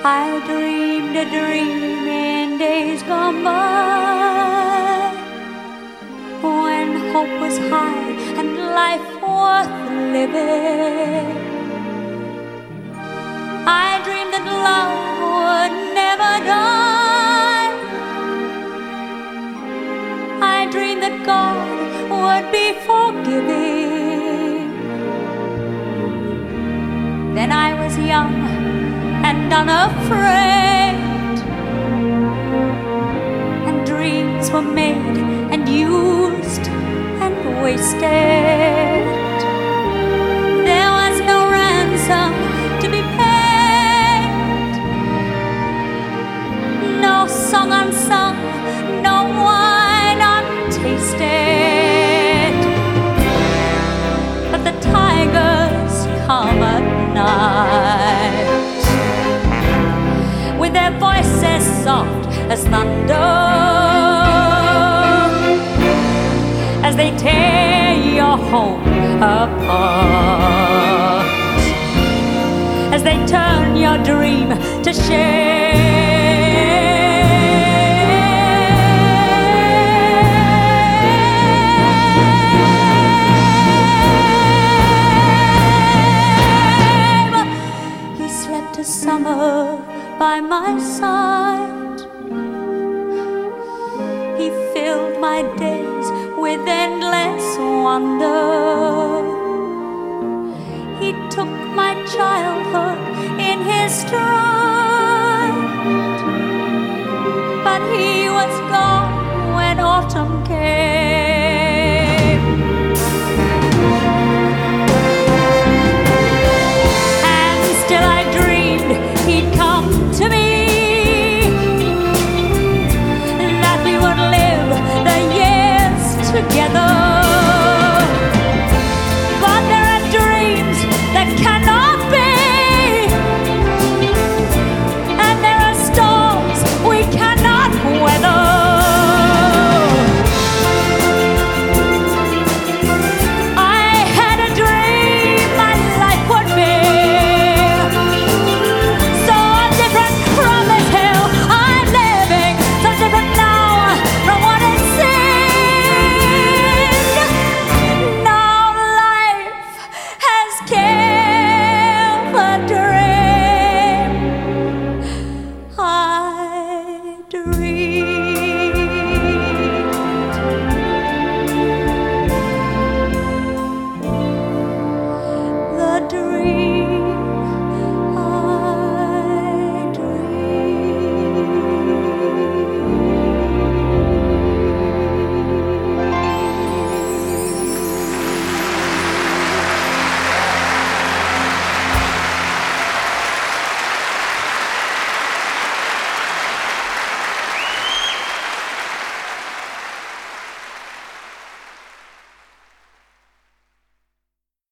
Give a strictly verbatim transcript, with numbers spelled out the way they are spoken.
I dreamed a dream in days gone by, when hope was high and life worth living. I dreamed that love would never die. I dreamed that God would be forgiving. Then I was young and unafraid, and dreams were made and used and wasted. There was no ransom to be paid, no song unsung, no wine untasted. But the tigers come at night, with their voices soft as thunder, as they tear your home apart, as they turn your dream to shame. He slept a summer by my side. He filled my days with endless wonder. He took my childhood in his stride, but he was gone